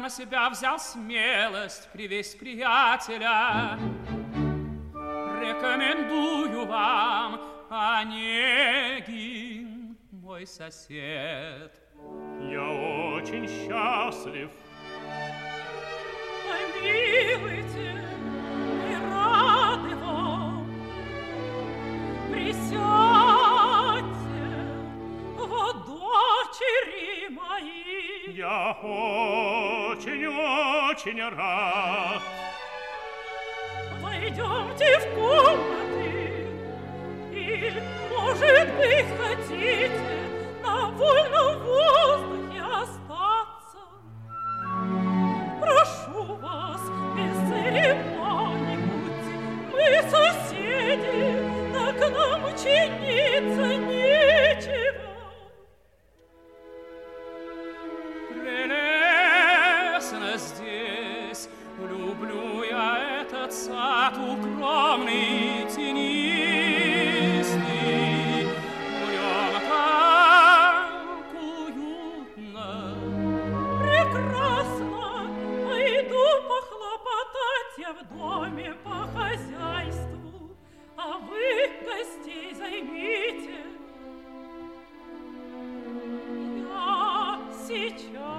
на себя взял смелость привезть приятеля. Рекомендую вам Онегин, мой сосед. Я очень счастлив. Помилуйте, мы рады вам. Присядьте, вот дочери мои. Я очень рад. Войдемте в комнаты, или, может быть, хотите на вольном воздухе остаться. Прошу вас, без церемоний будьте, мы соседи, так нам чиниться нечего. Прелестно здесь, люблю я этот сад укромный, тенистый, в нем так уютно. Прекрасно, пойду похлопотать я в доме по хозяйству, а вы гостей займите. Я сейчас.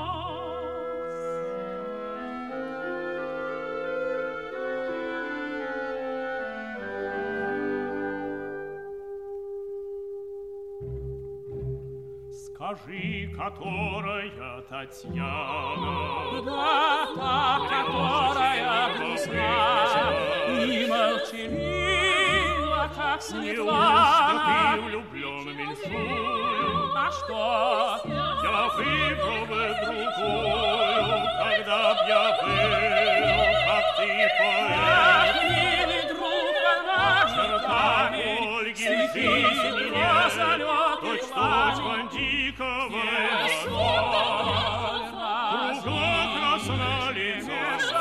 Скажи, которая Татьяна? Да, та, которая грустна и молчалива, как Неужто Светлана. ты влюблен в Мельфую? А что? Я выбрал бы другую, когда б я был, как ты поэт. Милый друг, она чертами, Ольги, стихи, ты меня, залет и точь-точь пламя. Вандиковая, Кругла красна лицо.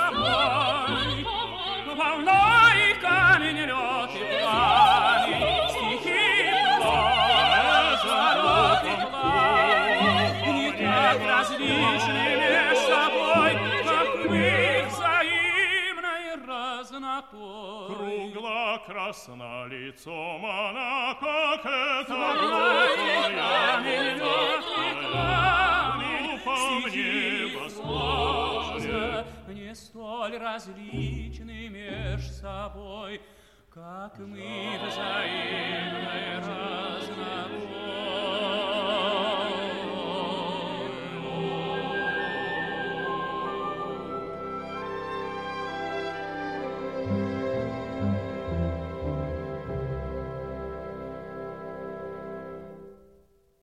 Волной и камень, лед и пламя, стихи, залет и пламя, не так различны меж собой, как мы взаимной разнотой. Кругла красна лицом она, как это Волной и камень, лед и пламя, стихи проза, не столь различны меж собой, как мы взаимно